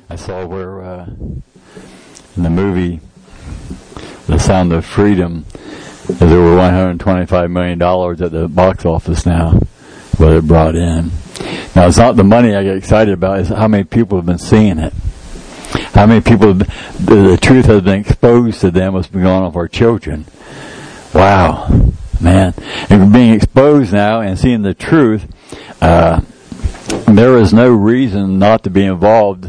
I saw where in the movie The Sound of Freedom, there's over $125 million at the box office now, what it brought in. Now, it's not the money I get excited about, it's how many people have been seeing it. How many people, the truth has been exposed to them, what's been going on with our children. Wow, man. And being exposed now and seeing the truth, there is no reason not to be involved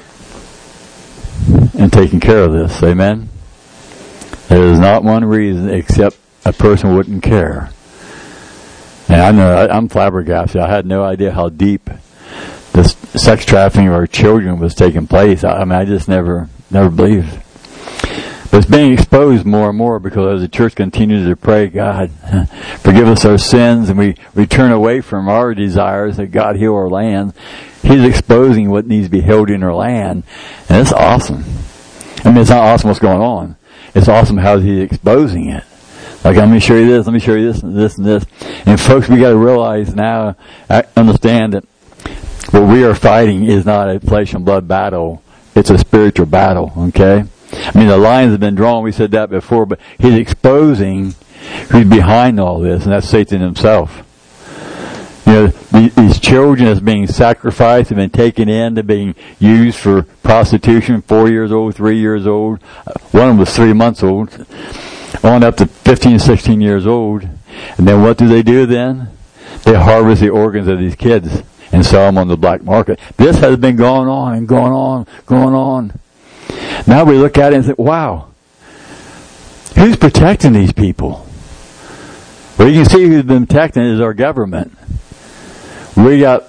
in taking care of this. Amen? There is not one reason except a person wouldn't care. And I know, I'm flabbergasted. I had no idea how deep this sex trafficking of our children was taking place. I mean, I just never believed. But it's being exposed more and more because as the church continues to pray, God, forgive us our sins, and we turn away from our desires that God heal our land. He's exposing what needs to be healed in our land. And it's awesome. I mean, it's not awesome what's going on. It's awesome how He's exposing it. Like, let me show you this, let me show you this, and this, and this. And folks, we gotta realize now, understand that what we are fighting is not a flesh and blood battle. It's a spiritual battle, okay? I mean, the lines have been drawn, we said that before, but He's exposing who's behind all this, and that's Satan himself. You know, these children as being sacrificed have been taken in, they're being used for prostitution, 4 years old, 3 years old. One of them was 3 months old, on up to 15, 16 years old. And then what do then? They harvest the organs of these kids and sell them on the black market. This has been going on and going on. Now we look at it and think, wow, who's protecting these people? Well, you can see who's been protecting is our government. We got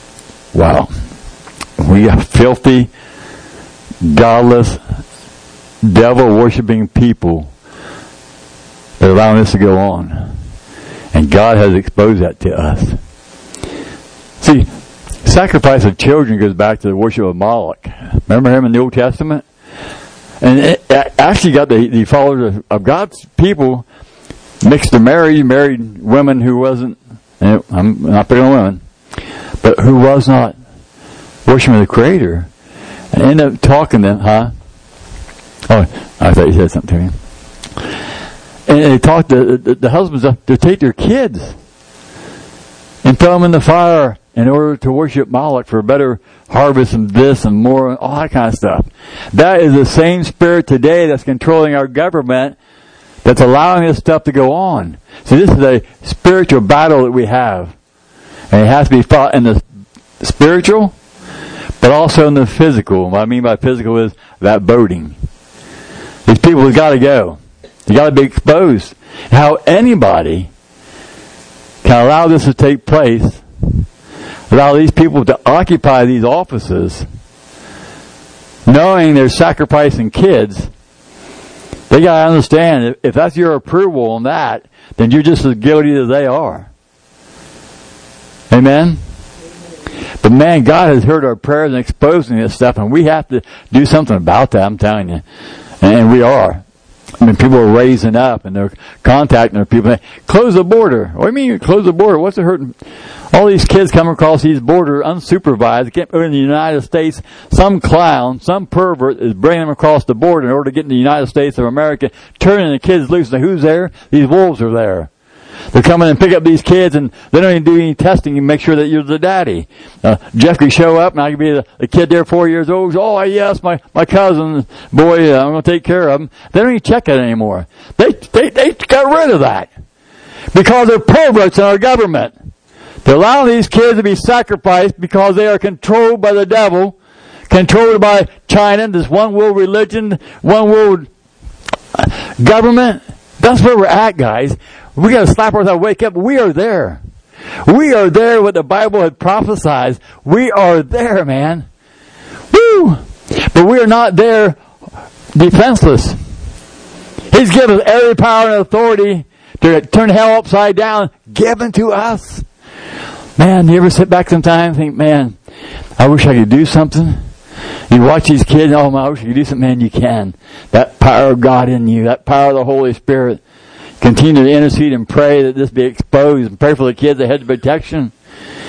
filthy, godless, devil-worshipping people that are allowing this to go on. And God has exposed that to us. See, sacrifice of children goes back to the worship of Moloch. Remember him in the Old Testament? And it actually got the followers of God's people mixed to married women who wasn't, I'm not picking on women, but who was not worshiping the Creator. And ended up talking to them, Oh, I thought you said something to me. And they talked to the husbands to take their kids and throw them in the fire in order to worship Moloch for a better harvest and this and more and all that kind of stuff. That is the same spirit today that's controlling our government, that's allowing this stuff to go on. So this is a spiritual battle that we have. And it has to be fought in the spiritual, but also in the physical. What I mean by physical is that voting. These people have got to go. They got to be exposed. How anybody can allow this to take place, allow these people to occupy these offices, knowing they're sacrificing kids. They got to understand, if that's your approval on that, then you're just as guilty as they are. Amen? But man, God has heard our prayers and exposing this stuff, and we have to do something about that, I'm telling you. And we are. I mean, people are raising up, and they're contacting their people. Close the border. What do you mean you close the border? What's it hurting? All these kids come across these borders unsupervised. They can't go in the United States. Some clown, some pervert is bringing them across the border in order to get in the United States of America, turning the kids loose. Now, who's there? These wolves are there. They're coming and pick up these kids, and they don't even do any testing and make sure that you're the daddy. Jeff could show up, and I could be the kid there, 4 years old. Oh, yes, my cousin, boy, I'm going to take care of him. They don't even check it anymore. They got rid of that because they're perverts in our government. They're allowing these kids to be sacrificed because they are controlled by the devil, controlled by China, this one world religion, one world government. That's where we're at, guys. We got to slap ourselves, wake up. We are there. We are there what the Bible had prophesied. We are there, man. Woo! But we are not there defenseless. He's given us every power and authority to turn hell upside down, given to us. Man, you ever sit back sometime and think, man, I wish I could do something? You watch these kids, oh man, I wish I could do something. Man, you can. That power of God in you, that power of the Holy Spirit. Continue to intercede and pray that this be exposed, and pray for the kids that had the protection.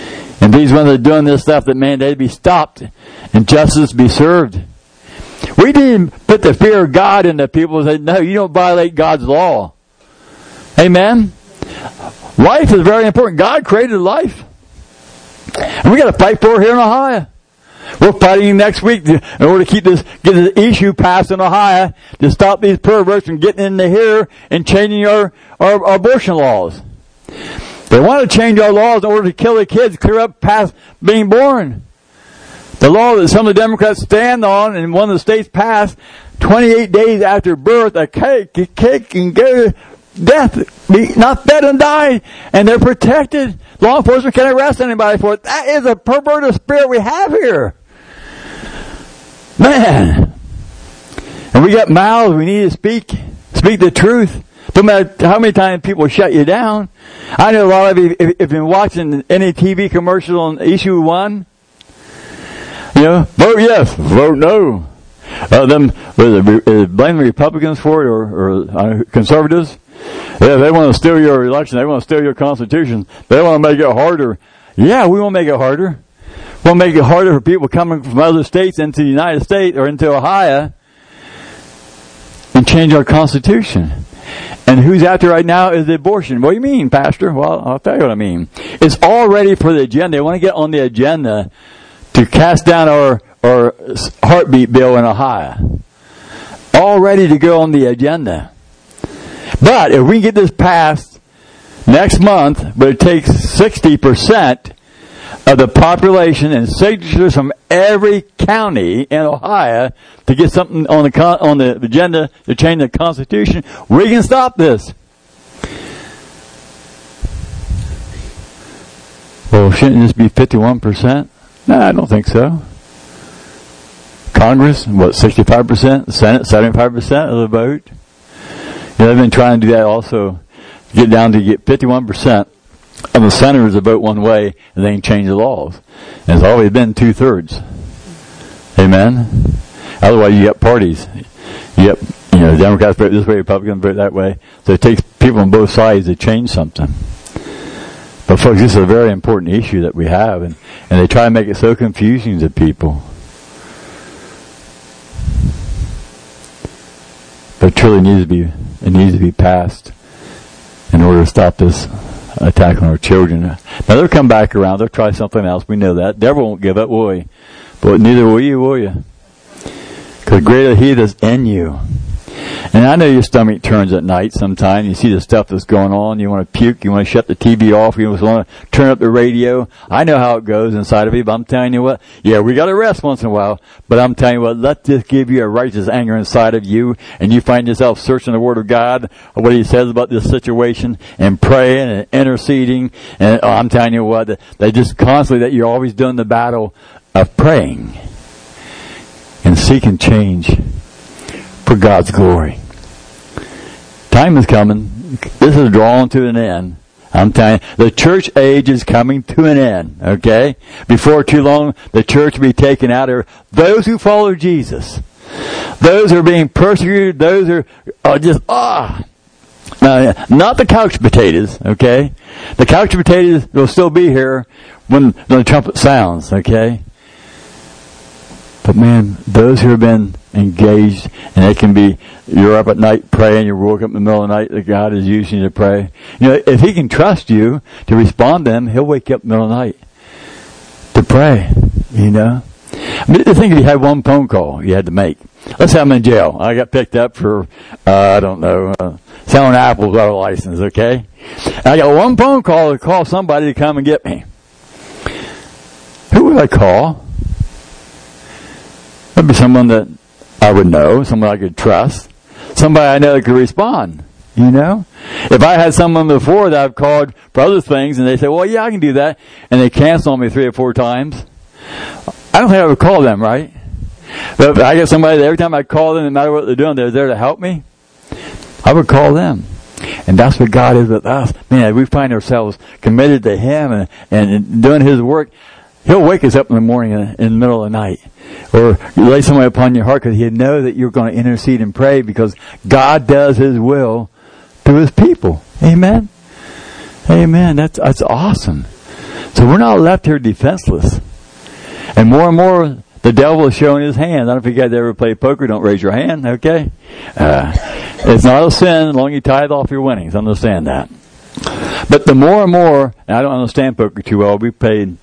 And these ones that are doing this stuff that, man, they'd be stopped and justice be served. We didn't put the fear of God into people and say, no, you don't violate God's law. Amen? Life is very important. God created life. And we got to fight for it here in Ohio. We're fighting next week in order to get this issue passed in Ohio to stop these perverts from getting into here and changing our abortion laws. They want to change our laws in order to kill the kids, clear up past being born. The law that some of the Democrats stand on, and one of the states passed, 28 days after birth, a kid can go to death, be not fed and die, and they're protected. Law enforcement can't arrest anybody for it. That is a perverted spirit we have here. Man. And we got mouths, we need to speak the truth. No matter how many times people shut you down. I know a lot of you, if you've been watching any TV commercial on issue 1, vote yes, vote no. Blame the Republicans for it or conservatives. Yeah, they want to steal your election. They want to steal your Constitution. They want to make it harder. Yeah, we won't make it harder. We'll make it harder for people coming from other states into the United States or into Ohio and change our Constitution. And who's after right now is abortion. What do you mean, Pastor? Well, I'll tell you what I mean. It's all ready for the agenda. They want to get on the agenda to cast down our heartbeat bill in Ohio. All ready to go on the agenda. But if we get this passed next month, but it takes 60% of the population and signatures from every county in Ohio to get something on the agenda to change the Constitution, we can stop this. Well, shouldn't this be 51%? No, I don't think so. Congress, 65%? The Senate, 75% of the vote? They've been trying to do that also, get 51% of the senators to vote one way, and they can change the laws. And it's always been 2/3. Amen? Otherwise, you get parties. You get, Democrats vote this way, Republicans vote that way. So it takes people on both sides to change something. But folks, this is a very important issue that we have, and they try to make it so confusing to people. But it truly needs to be passed in order to stop this attack on our children. Now they'll come back around, they'll try something else, we know that. Devil won't give up, will he? But neither will you? Because greater he that's in you. And I know your stomach turns at night sometimes. You see the stuff that's going on. You want to puke. You want to shut the TV off. You want to turn up the radio. I know how it goes inside of you, but I'm telling you what. Yeah, we got to rest once in a while. But I'm telling you what, let this give you a righteous anger inside of you. And you find yourself searching the Word of God, what He says about this situation, and praying and interceding. And I'm telling you what, that just constantly, that you're always doing the battle of praying and seeking change for God's glory. Time is coming. This is drawing to an end. I'm telling you, the church age is coming to an end, okay? Before too long, the church will be taken out of those who follow Jesus. Those who are being persecuted, those who are just, Now, not the couch potatoes, okay? The couch potatoes will still be here when the trumpet sounds, okay? But man, those who have been engaged, and it can be, you're up at night praying, you woke up in the middle of the night that God is using you to pray. If He can trust you to respond to Him, He'll wake you up in the middle of the night to pray, I mean, think if you had one phone call you had to make. Let's say I'm in jail. I got picked up for, selling apples without a license, okay? And I got one phone call to call somebody to come and get me. Who would I call? That'd be someone that I would know, someone I could trust, somebody I know that could respond, If I had someone before that I've called for other things and they say, well, yeah, I can do that, and they cancel on me 3 or 4 times, I don't think I would call them, right? But if I get somebody that every time I call them, no matter what they're doing, they're there to help me, I would call them. And that's what God is with us. Man, we find ourselves committed to Him and doing His work. He'll wake us up in the morning in the middle of the night. Or lay somebody upon your heart because He'll know that you're going to intercede and pray because God does His will to His people. Amen? Amen. That's awesome. So we're not left here defenseless. And more, the devil is showing his hand. I don't know if you guys ever play poker. Don't raise your hand, okay? It's not a sin as long as you tithe off your winnings. Understand that. But the more and more, and I don't understand poker too well. We played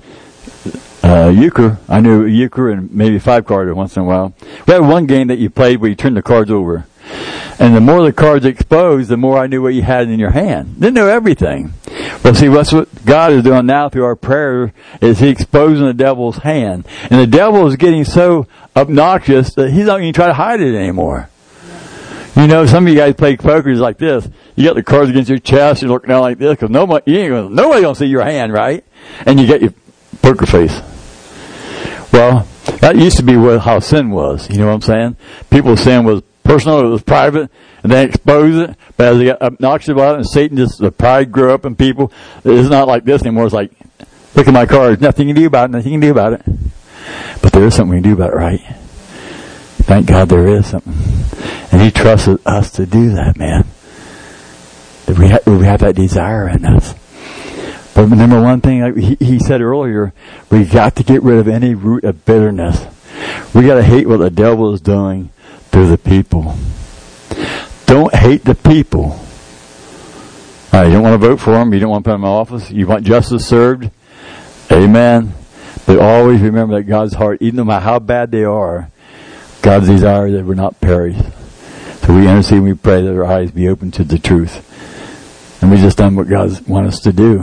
euchre. I knew euchre and maybe 5-carder once in a while. We had one game that you played where you turned the cards over. And the more the cards exposed, the more I knew what you had in your hand. Didn't know everything. But see, that's what God is doing now through our prayer, is He's exposing the devil's hand. And the devil is getting so obnoxious that he's not even trying to hide it anymore. You know, some of you guys play poker like this. You got the cards against your chest, you're looking down like this, because nobody gonna see your hand, right? And you get your poker face. Well, that used to be how sin was. You know what I'm saying? People's sin was personal, it was private, and they expose it. But as they got obnoxious about it, and Satan the pride grew up in people. It's not like this anymore. It's like, look at my cards, nothing you can do about it, nothing you can do about it. But there is something we can do about it, right? Thank God there is something. And He trusted us to do that, man. That we have that desire in us. But number one thing, like he said earlier, we got to get rid of any root of bitterness. We got to hate what the devil is doing through the people. Don't hate the people. You don't want to vote for them. You don't want to put them in office. You want justice served. Amen. But always remember that God's heart, even no matter how bad they are, God's desire that we're not perish. So we intercede and we pray that our eyes be open to the truth. And we just done what God wants us to do.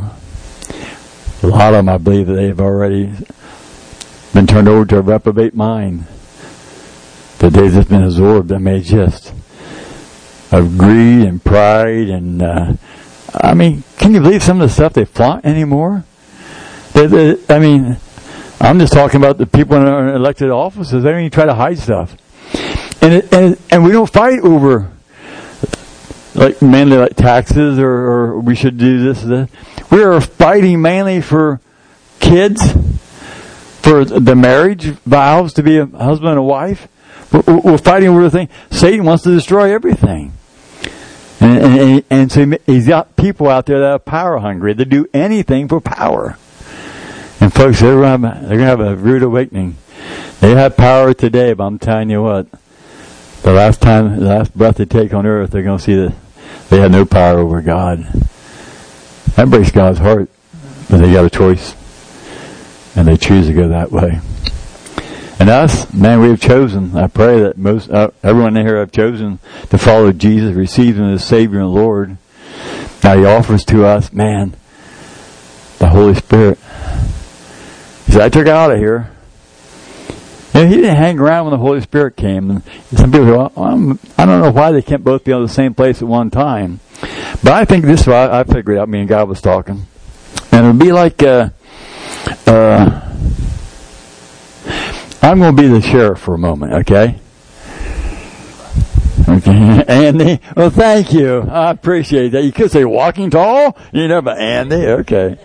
A lot of them, I believe, that they have already been turned over to a reprobate mind. That they've just been absorbed, I mean, just of greed and pride and, I mean, can you believe some of the stuff they flaunt anymore? I mean, I'm just talking about the people in our elected offices. They don't even try to hide stuff. And we don't fight over, mainly like taxes or we should do this or that. We are fighting mainly for kids, for the marriage vows to be a husband and a wife. We're fighting over the thing. Satan wants to destroy everything. And so he's got people out there that are power hungry. They do anything for power. And folks, they're going to have a rude awakening. They have power today, but I'm telling you what, the last breath they take on earth, they're going to see that they have no power over God. That breaks God's heart. But they got a choice. And they choose to go that way. And us, man, we have chosen. I pray that everyone in here have chosen to follow Jesus, receive Him as Savior and Lord. Now He offers to us, man, the Holy Spirit. He said, I took out of here. And He didn't hang around when the Holy Spirit came. And some people go, I don't know why they can't both be on the same place at one time. But I think this is what I figured out. Me and God was talking. And it would be like, I'm going to be the sheriff for a moment, okay? Okay, Andy. Well, thank you. I appreciate that. You could say walking tall, but Andy, okay.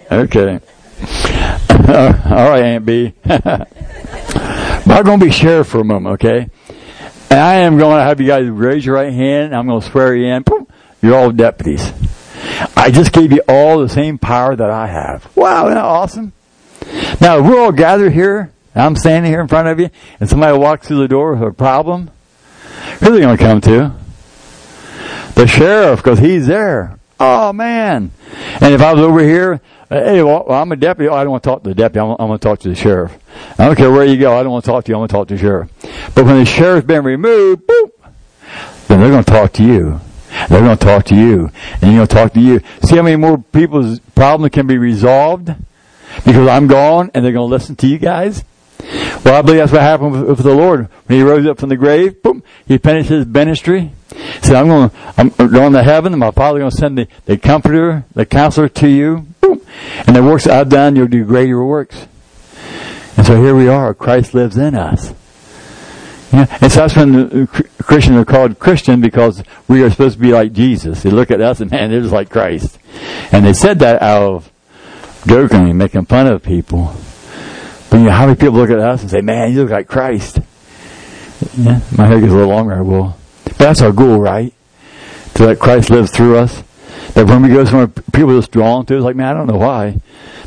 All right, Aunt B. But I'm going to be sheriff for a moment, okay? And I am going to have you guys raise your right hand. I'm going to swear you in. You're all deputies. I just gave you all the same power that I have. Wow, isn't that awesome? Now, if we're all gathered here, I'm standing here in front of you, and somebody walks through the door with a problem, who are they going to come to? The sheriff, because he's there. Oh, man. And if I was over here, hey, well, I'm a deputy. Oh, I don't want to talk to the deputy. I'm going to talk to the sheriff. I don't care where you go. I don't want to talk to you. I'm going to talk to the sheriff. But when the sheriff's been removed, boop, then they're going to talk to you. They're going to talk to you. And you're going to talk to you. See how many more people's problems can be resolved? Because I'm gone and they're going to listen to you guys? Well, I believe that's what happened with the Lord. When He rose up from the grave, boom, He finished His ministry. He said, I'm going to heaven, and my Father's going to send the Comforter, the Counselor to you. Boom. And the works that I've done, you'll do greater works. And so here we are. Christ lives in us. Yeah, and so that's when the Christians are called Christian, because we are supposed to be like Jesus. They look at us and, man, they're just like Christ. And they said that out of jokingly, making fun of people. But how many people look at us and say, man, you look like Christ? Yeah, my hair gets a little longer, I will. But that's our goal, right? To let Christ live through us. That when we go somewhere, people are just drawn to us, like, man, I don't know why.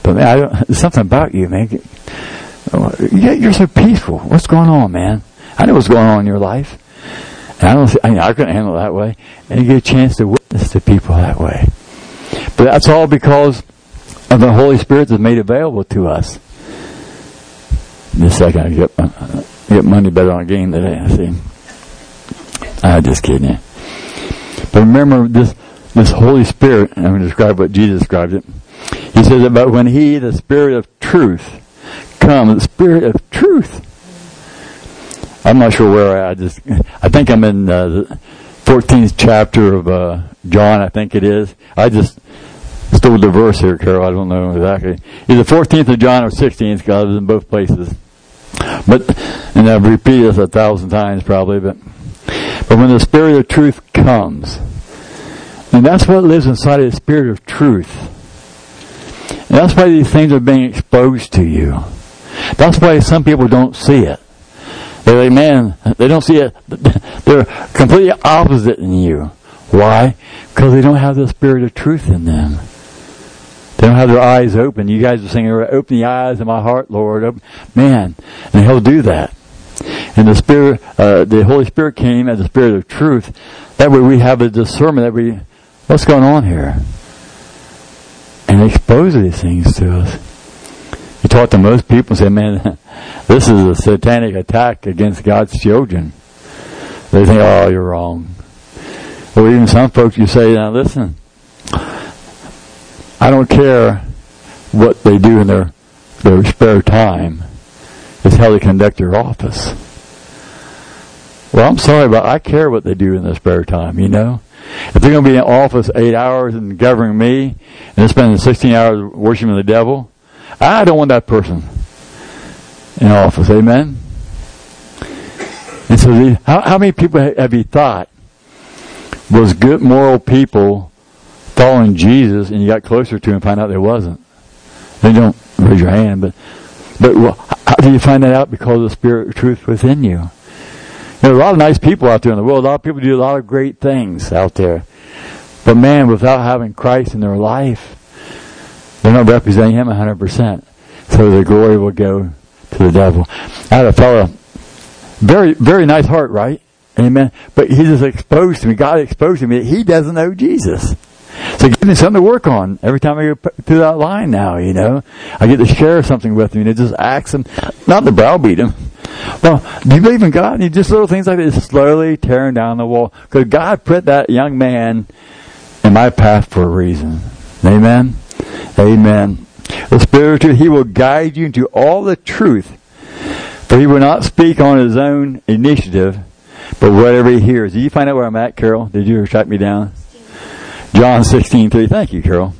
But man, there's something about you, man. You're so peaceful. What's going on, man? I know what's going on in your life. And I couldn't handle it that way. And you get a chance to witness to people that way. But that's all because of the Holy Spirit that's made available to us. In a second, I get money better on a game today, I see. I'm just kidding you. But remember, this Holy Spirit, I'm going to describe what Jesus described it. He says about when He, the Spirit of truth, comes, the Spirit of truth. I'm not sure where I think I'm in the 14th chapter of John, I think it is. I just stole the verse here, Carol. I don't know exactly. Either 14th of John or 16th, because I was in both places. And I've repeated this 1,000 times probably, but when the Spirit of truth comes, and that's what lives inside of the Spirit of truth. And that's why these things are being exposed to you. That's why some people don't see it. They're like, man, they don't see it. They're completely opposite in you. Why? Because they don't have the Spirit of truth in them. They don't have their eyes open. You guys are saying, open the eyes of my heart, Lord. Man, and He'll do that. And the Spirit, the Holy Spirit came as the Spirit of truth. That way we have a discernment that what's going on here? And expose these things to us. You talk to most people and say, man, this is a satanic attack against God's children. They think, oh, you're wrong. Or even some folks, you say, now listen, I don't care what they do in their spare time. It's how they conduct their office. Well, I'm sorry, but I care what they do in their spare time, you know. If they're going to be in office 8 hours and governing me, and they're spending 16 hours worshiping the devil, I don't want that person in office. Amen? And so how many people have you thought was good moral people following Jesus, and you got closer to Him and find out there wasn't? Then don't raise your hand, but how do you find that out? Because of the Spirit of truth within you. There are a lot of nice people out there in the world. A lot of people do a lot of great things out there. But man, without having Christ in their life, they're not representing Him 100%. So their glory will go to the devil. I had a fellow, very, very nice heart, right? Amen. But he just exposed to me. God exposed to me that he doesn't know Jesus. So give me something to work on every time I go through that line now, you know. I get to share something with him, and it just asks him, not to browbeat him. Well, do you believe in God? And just little things like this, slowly tearing down the wall. Because God put that young man in my path for a reason. Amen? Amen. The Spirit of truth, He will guide you into all the truth. For He will not speak on His own initiative, but whatever He hears. Did you find out where I'm at, Carol? Did you track me down? John 16:3. Thank you, Carol.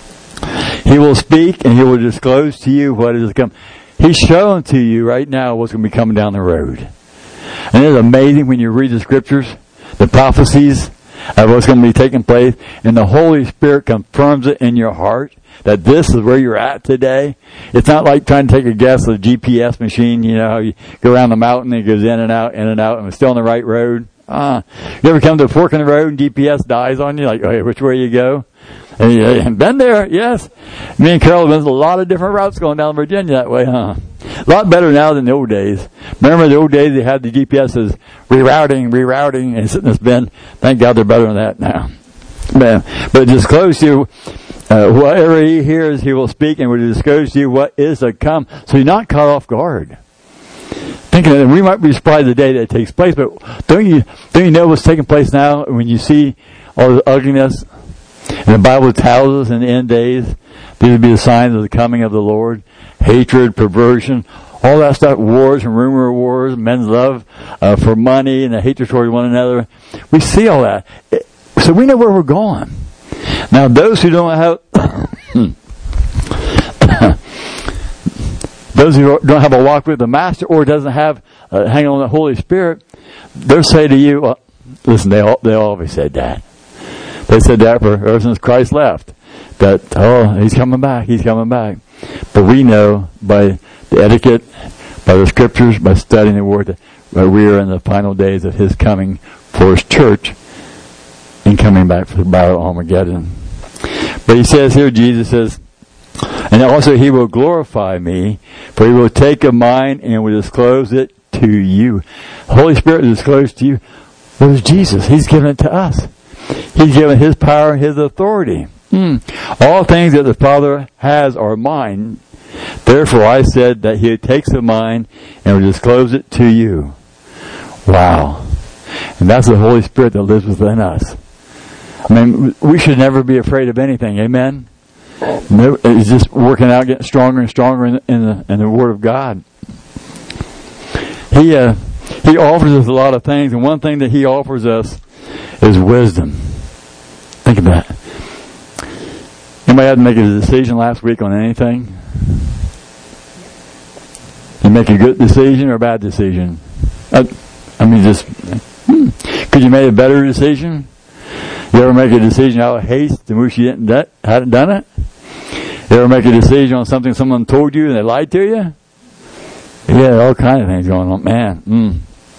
He will speak and He will disclose to you what is to come. He's showing to you right now what's going to be coming down the road. And it's amazing when you read the Scriptures, the prophecies of what's going to be taking place, and the Holy Spirit confirms it in your heart that this is where you're at today. It's not like trying to take a guess with a GPS machine, you know, how you go around the mountain and it goes in and out, and it's still on the right road. You ever come to a fork in the road and GPS dies on you, like, hey, which way you go? And been there, yes. Me and Carol have been a lot of different routes going down Virginia that way, huh? A lot better now than the old days. Remember the old days they had the GPSs rerouting, and sitting in this bin. Thank God they're better than that now. But disclose to you, whatever He hears, He will speak, and will disclose to you what is to come. So you're not caught off guard. Thinking that we might be surprised the day that it takes place, but don't you know what's taking place now when you see all the ugliness? And the Bible tells us in the end days, these will be the signs of the coming of the Lord. Hatred, perversion, all that stuff, wars and rumor of wars, men's love for money and the hatred toward one another. We see all that. So we know where we're going. Now those who don't have those who don't have a walk with the Master or doesn't have hang on the Holy Spirit, they'll say to you, well, listen, they always said that. They said that ever since Christ left. That, He's coming back. But we know by the etiquette, by the Scriptures, by studying the Word, that we are in the final days of His coming for His church and coming back for the battle of Armageddon. But He says here, Jesus says, And also he will glorify me, for he will take of mine and will disclose it to you. The Holy Spirit will disclose to you what is Jesus. He's given it to us. He's given his power and his authority. All things that the Father has are mine. Therefore I said that he takes of mine and will disclose it to you. Wow. And that's the Holy Spirit that lives within us. I mean, we should never be afraid of anything. Amen? It's just working out, getting stronger and stronger in the Word of God. He offers us a lot of things, and one thing that he offers us is wisdom. Think of that. Anybody had to make a decision last week on anything? You make a good decision or a bad decision? Could you make a better decision? You ever make a decision out of haste and wish you hadn't done it? You ever make a decision on something someone told you and they lied to you? Yeah, all kinds of things going on, man.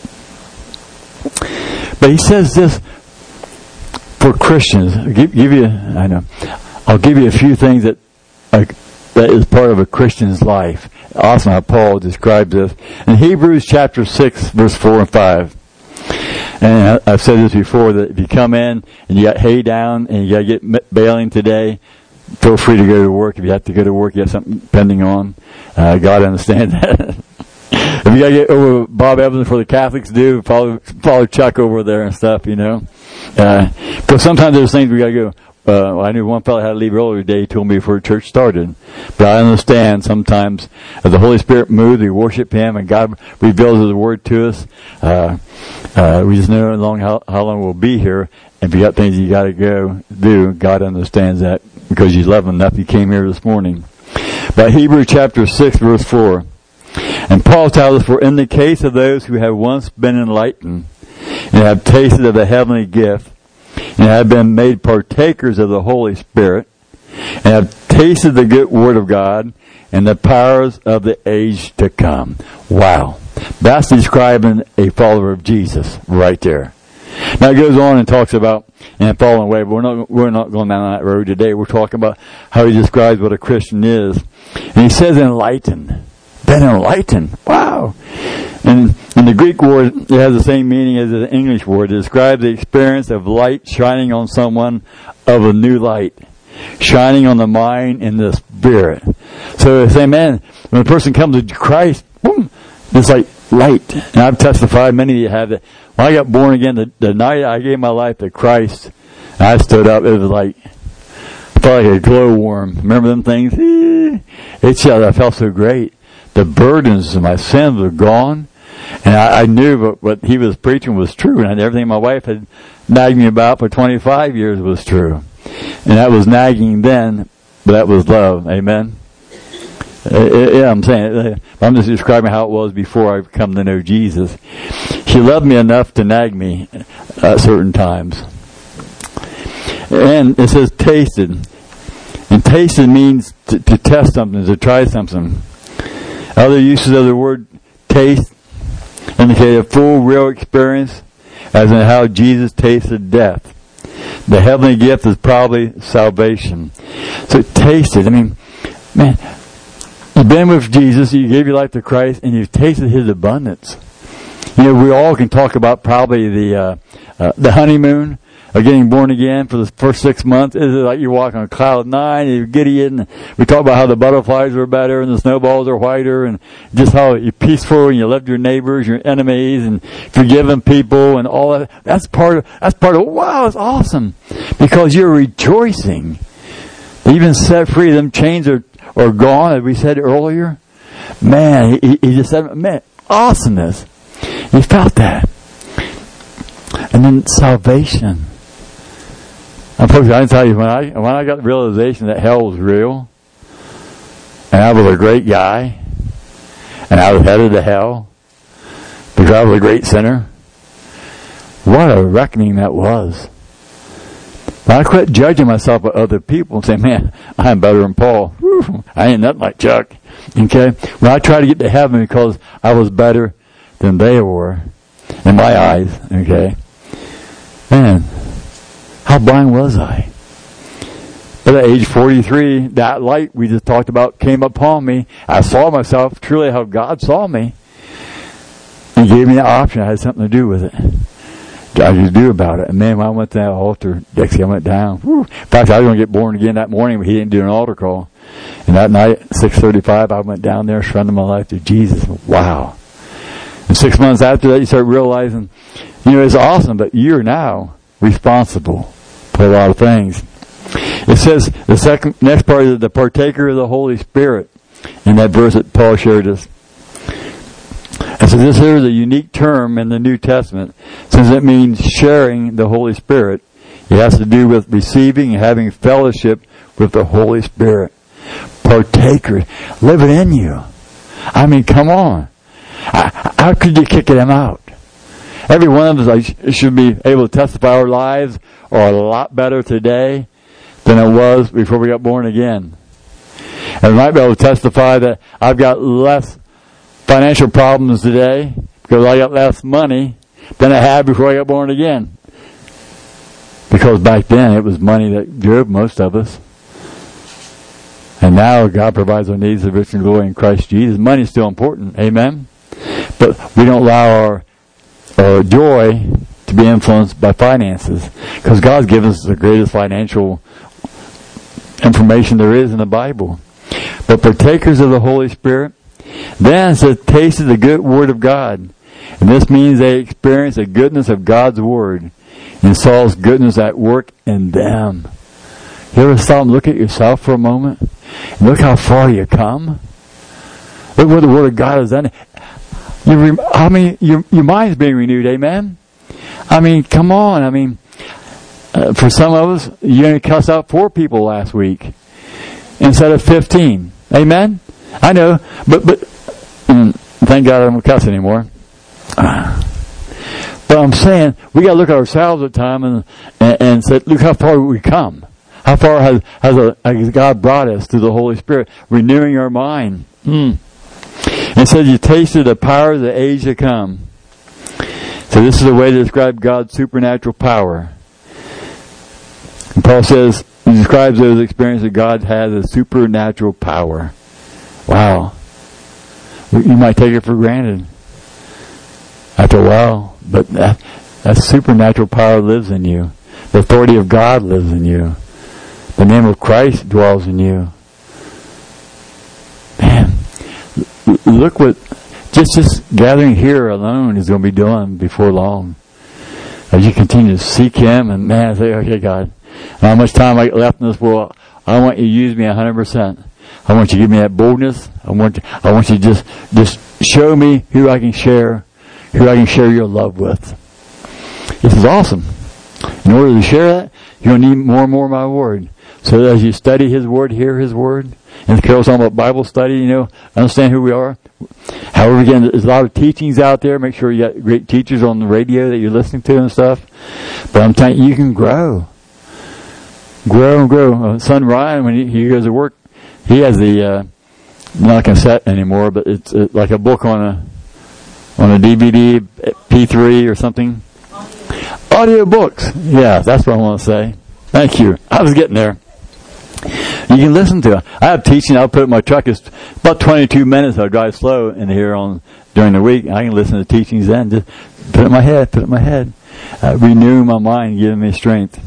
But he says this for Christians. I'll give you a few things that is part of a Christian's life. Awesome how Paul describes this. In Hebrews chapter 6, verse 4 and 5. And I've said this before, that if you come in and you got hay down and you got to get baling today, feel free to go to work. If you have to go to work, you have something pending on. God understands that. If you got to get over Bob Evans for the Catholics do, follow Chuck over there and stuff, Because sometimes there's things we got to go. I knew one fellow had to leave earlier today. He told me before church started. But I understand sometimes as the Holy Spirit moves, we worship him and God reveals his word to us. We just know how long we'll be here. And if you got things you got to go do, God understands that because you love him enough. You came here this morning. But Hebrews chapter 6 verse 4. And Paul tells us, for in the case of those who have once been enlightened and have tasted of the heavenly gift, and have been made partakers of the Holy Spirit, and have tasted the good word of God, and the powers of the age to come. Wow. That's describing a follower of Jesus right there. Now it goes on and talks about falling away, but we're not going down that road today. We're talking about how he describes what a Christian is. And he says enlightened. Been enlightened. Wow. And in the Greek word, it has the same meaning as the English word. It describes the experience of light shining on someone of a new light. Shining on the mind and the spirit. So say, man, when a person comes to Christ, boom, it's like light. And I've testified, many of you have that. When I got born again, the night I gave my life to Christ, and I stood up, it was like, I felt like a glowworm. Remember them things? I felt so great. The burdens of my sins were gone. And I knew what he was preaching was true. And everything my wife had nagged me about for 25 years was true. And that was nagging then, but that was love. Amen? Yeah, I'm saying, I'm just describing how it was before I come to know Jesus. She loved me enough to nag me at certain times. And it says tasted. And tasted means to test something, to try something. Other uses of the word taste indicate a full, real experience, as in how Jesus tasted death. The heavenly gift is probably salvation. So tasted. I mean, man, you've been with Jesus, you gave your life to Christ, and you've tasted his abundance. We all can talk about probably the honeymoon of getting born again for the first 6 months. It's like you're walking on cloud 9, and you're giddy, and we talk about how the butterflies are better and the snowballs are whiter, and just how you're peaceful and you love your neighbors, your enemies, and forgiving people and all that. That's part of wow, it's awesome. Because you're rejoicing. Even set free, them chains are gone, as we said earlier. Man, he just said, man, awesomeness. He felt that. And then salvation. And folks, I can tell you, when I got the realization that hell was real, and I was a great guy, and I was headed to hell, because I was a great sinner, what a reckoning that was. When I quit judging myself by other people and saying, man, I'm better than Paul. Whew, I ain't nothing like Chuck. Okay? When I tried to get to heaven because I was better than they were, in my eyes, okay? Man, how blind was I? But at age 43, that light we just talked about came upon me. I saw myself truly how God saw me. He gave me the option. I had something to do with it. I could do about it. And man, when I went to that altar, Dixie, I went down. Whew. In fact, I was going to get born again that morning, but he didn't do an altar call. And that night, 6:35, I went down there, surrendered my life to Jesus. Wow. And 6 months after that, you start realizing, it's awesome, but you're now responsible for a lot of things. It says, next part is the partaker of the Holy Spirit. In that verse that Paul shared us. And so this here is a unique term in the New Testament. Since it means sharing the Holy Spirit, it has to do with receiving and having fellowship with the Holy Spirit. Partaker. Live it in you. I mean, come on. How could you kick them out? Every one of us should be able to testify our lives are a lot better today than it was before we got born again. And we might be able to testify that I've got less financial problems today because I got less money than I had before I got born again. Because back then it was money that drove most of us. And now God provides our needs of rich and glory in Christ Jesus. Money is still important. Amen? But we don't allow our joy to be influenced by finances. Because God's given us the greatest financial information there is in the Bible. But partakers of the Holy Spirit, then it says, tasted the good word of God. And this means they experienced the goodness of God's word and saw His goodness at work in them. You ever stop and look at yourself for a moment? And look how far you come? Look what the word of God has done. Your mind's being renewed, amen? I mean, come on. For some of us, you only cussed out 4 people last week instead of 15. Amen? I know, but thank God I don't cuss anymore. But I'm saying, we got to look at ourselves at times and say, look how far we come. How far has God brought us through the Holy Spirit, renewing our mind. It says you tasted the power of the age to come. So this is a way to describe God's supernatural power. And Paul says, he describes those experiences that God has as supernatural power. Wow. You might take it for granted after a while, but that supernatural power lives in you. The authority of God lives in you. The name of Christ dwells in you. Man, look what just gathering here alone is going to be doing before long. As you continue to seek Him and say, okay, God, how much time I got left in this world, I want you to use me 100%. I want you to give me that boldness. I want you to just show me who I can share your love with. This is awesome. In order to share that, you're going to need more and more of my word. So that as you study His word, hear His word, and Carol's talking about Bible study, understand who we are. However, again, there's a lot of teachings out there. Make sure you got great teachers on the radio that you're listening to and stuff. But I'm telling you, you can grow. Grow and grow. Son Ryan, when he goes to work, he has the, not a cassette anymore, but it's like a book on a DVD, P3 or something. Audio books. Yeah, that's what I want to say. Thank you. I was getting there. You can listen to it. I have teaching I'll put in my truck. It's about 22 minutes. I drive slow in here during the week. I can listen to teachings then. Just put it in my head. Renew my mind, giving me strength.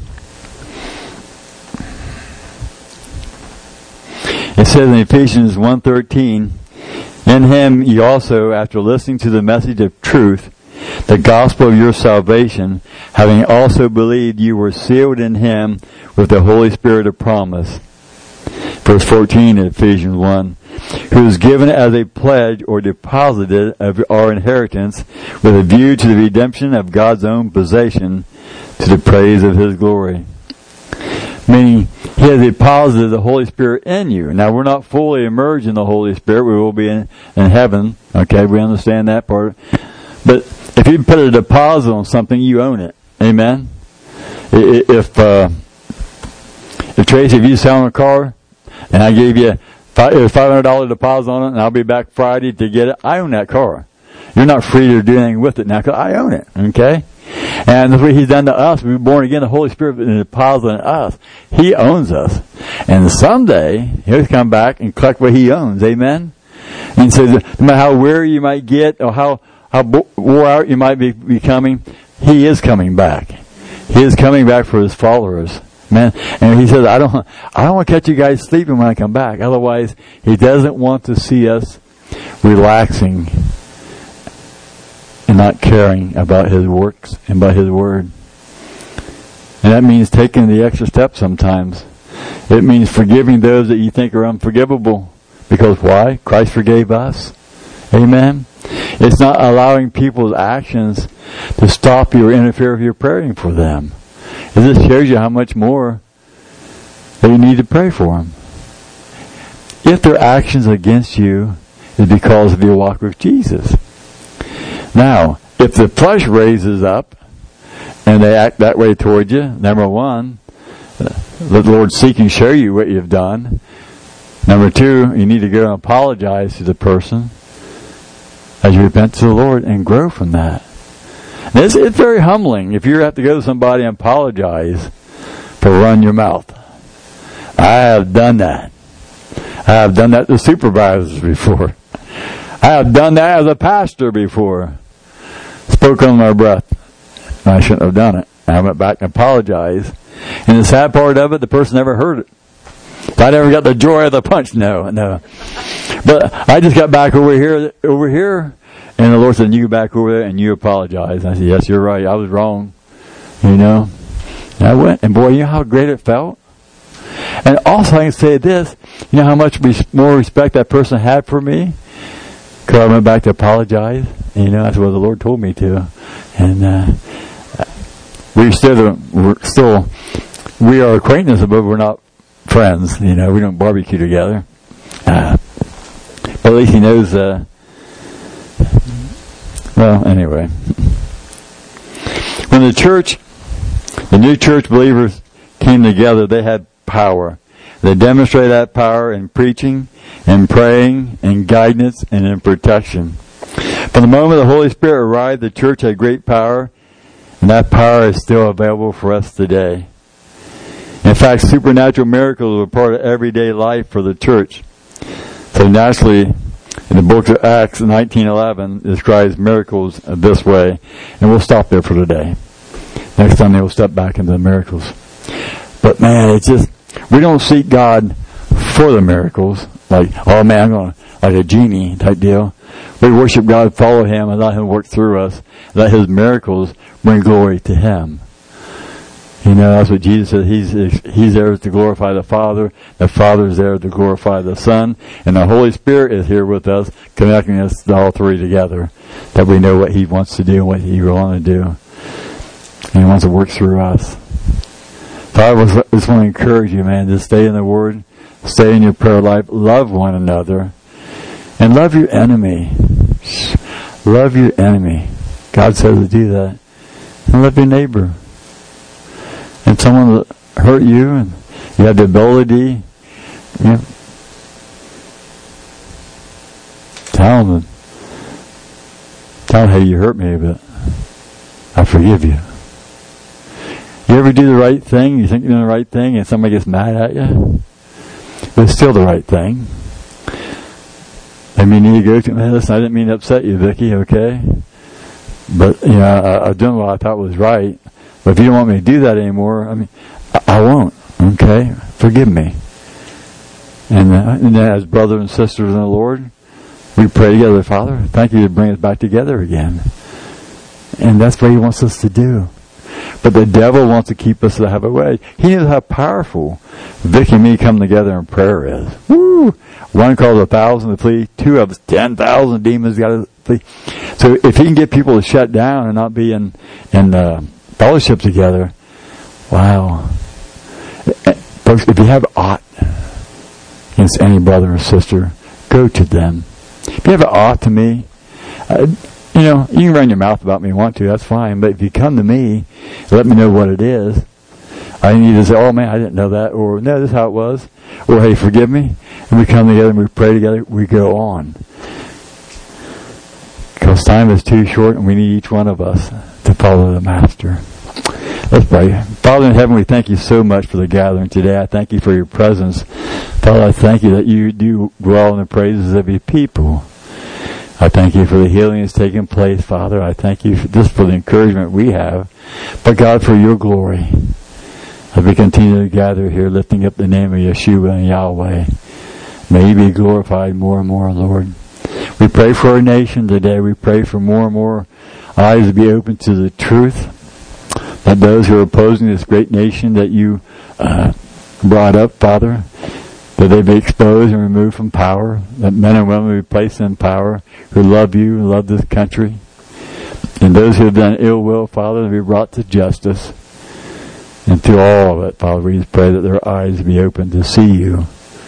It says in Ephesians 1:13, in Him ye also, after listening to the message of truth, the gospel of your salvation, having also believed, you were sealed in Him with the Holy Spirit of promise. Verse 14 in Ephesians 1, who is given as a pledge or deposited of our inheritance with a view to the redemption of God's own possession to the praise of His glory. Meaning, He has deposited the Holy Spirit in you. Now, we're not fully immersed in the Holy Spirit. We will be in heaven. Okay, we understand that part. But if you put a deposit on something, you own it. Amen? If Tracy, if you sell a car, and I gave you a $500 deposit on it, and I'll be back Friday to get it, I own that car. You're not free to do anything with it now, because I own it. Okay? And that's what He's done to us. We were born again. The Holy Spirit is deposited in us. He owns us. And someday, He'll come back and collect what He owns. Amen? And so no matter how weary you might get or how wore out you might be becoming, He is coming back. He is coming back for His followers. Man, and He says, I don't want to catch you guys sleeping when I come back. Otherwise, He doesn't want to see us relaxing and not caring about His works and about His Word. And that means taking the extra step sometimes. It means forgiving those that you think are unforgivable. Because why? Christ forgave us. Amen? It's not allowing people's actions to stop you or interfere with your praying for them. It just shows you how much more that you need to pray for them. If their actions against you is because of your walk with Jesus. Now, if the flesh raises up and they act that way toward you, number one, let the Lord seek and show you what you've done. Number two, you need to go and apologize to the person as you repent to the Lord and grow from that. And it's very humbling if you have to go to somebody and apologize for running your mouth. I have done that. I have done that to supervisors before. I have done that as a pastor before. Spoke under my breath. I shouldn't have done it. I went back and apologized. And the sad part of it, the person never heard it. I never got the joy of the punch. No. But I just got back over here, and the Lord said, you go back over there and you apologize. And I said, yes, you're right. I was wrong. And I went, and boy, you know how great it felt? And also I can say this, you know how much more respect that person had for me? Because I went back to apologize. And that's what the Lord told me to. And we are acquaintances, but we're not friends. We don't barbecue together. But at least He knows, well, anyway. When the new church believers came together, they had power. They demonstrated that power in preaching, in praying, in guidance, and in protection. From the moment the Holy Spirit arrived, the church had great power, and that power is still available for us today. In fact, supernatural miracles were part of everyday life for the church. So naturally, in the book of Acts 19:11 describes miracles this way. And we'll stop there for today. Next time we'll step back into the miracles. But man, we don't seek God for the miracles. Like, oh man, like a genie type deal. We worship God, follow Him, and let Him work through us. Let His miracles bring glory to Him. That's what Jesus said. He's there to glorify the Father. The Father is there to glorify the Son. And the Holy Spirit is here with us, connecting us all three together. That we know what He wants to do and what He wants to do. And He wants to work through us. So I just want to encourage you, man, to stay in the Word, stay in your prayer life, love one another, and love your enemy. Love your enemy. God says to do that. And love your neighbor. And someone that hurt you, and you have the ability, tell them, hey, you hurt me, but I forgive you. You ever do the right thing, you think you're doing the right thing, and somebody gets mad at you? But it's still the right thing. Maybe you need to go to, man, listen, I didn't mean to upset you, Vicky, okay? But, I've done what I thought was right. But if you don't want me to do that anymore, I won't. Okay? Forgive me. And then as brothers and sisters in the Lord, we pray together, Father, thank you to bring us back together again. And that's what He wants us to do. But the devil wants to keep us to have a way. He knows how powerful Vicky and me come together in prayer is. Woo! One calls 1,000 to flee. Two of us, 10,000 demons got to flee. So if he can get people to shut down and not be in fellowship together, wow. Folks, if you have aught against any brother or sister, go to them. If you have an aught to me, you can run your mouth about me if you want to, that's fine. But if you come to me, let me know what it is. I need to say, oh man, I didn't know that. Or, no, this is how it was. Or, hey, forgive me. And we come together and we pray together. We go on. Because time is too short and we need each one of us to follow the Master. Let's pray. Father in heaven, we thank you so much for the gathering today. I thank you for your presence. Father, I thank you that you do dwell in the praises of your people. I thank you for the healing that's taking place, Father. I thank you just for the encouragement we have, but God, for your glory. As we continue to gather here, lifting up the name of Yeshua and Yahweh, may you be glorified more and more, Lord. We pray for our nation today. We pray for more and more eyes to be open to the truth, that those who are opposing this great nation that you brought up, Father, that they be exposed and removed from power, that men and women be placed in power who love you and love this country, and those who have done ill will, Father, to be brought to justice. And through all of it, Father, we just pray that their eyes be open to see you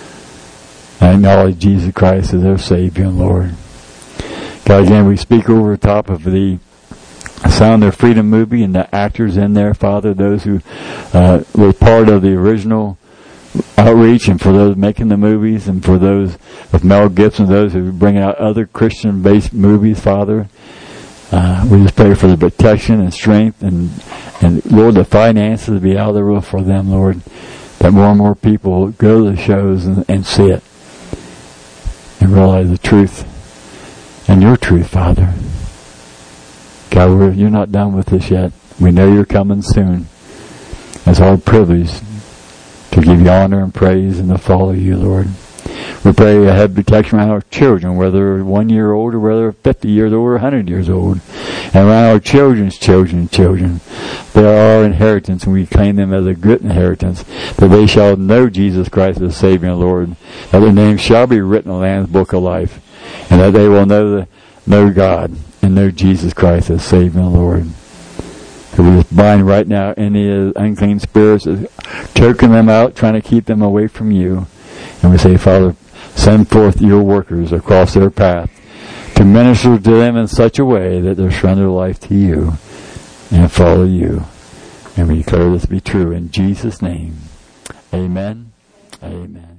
and acknowledge Jesus Christ as their Savior and Lord. God, again, we speak over the top of the Sound of Freedom movie and the actors in there, Father, those who were part of the original outreach, and for those making the movies, and for those with Mel Gibson, those who bring out other Christian-based movies, Father. We just pray for the protection and strength and Lord, the finances to be out there for them, Lord, that more and more people go to the shows and see it and realize the truth and your truth, Father. God, you're not done with us yet. We know you're coming soon. It's our privilege to give you honor and praise and to follow you, Lord. We pray a head protection around our children, whether they're 1 year old or whether they're 50 years old or 100 years old. And around our children's children. They are our inheritance, and we claim them as a good inheritance, that they shall know Jesus Christ as Savior and Lord, that their names shall be written in the Lamb's Book of Life, and that they will know God and know Jesus Christ as Savior and Lord. So we just bind right now any unclean spirits choking them out, trying to keep them away from you. And we say, Father, send forth your workers across their path to minister to them in such a way that they'll surrender life to you and follow you. And we declare this to be true in Jesus' name. Amen. Amen.